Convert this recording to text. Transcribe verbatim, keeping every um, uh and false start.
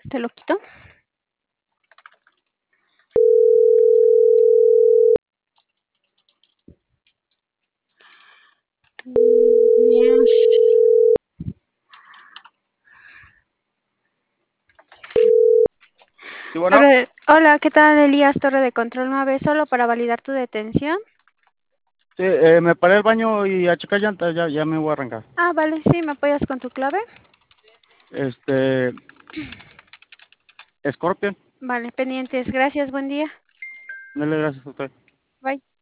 Te lo quito. Bien. Sí, bueno, Torre- Hola, ¿qué tal, Elías? Torre de control nueve, solo para validar tu detención. sí, eh, me paré al baño y a checar llantas, ya, ya me voy a arrancar. Ah, vale, sí, ¿me apoyas con tu clave? Este, Scorpion, Vale, pendientes. Gracias, buen día. dale gracias a usted. Bye.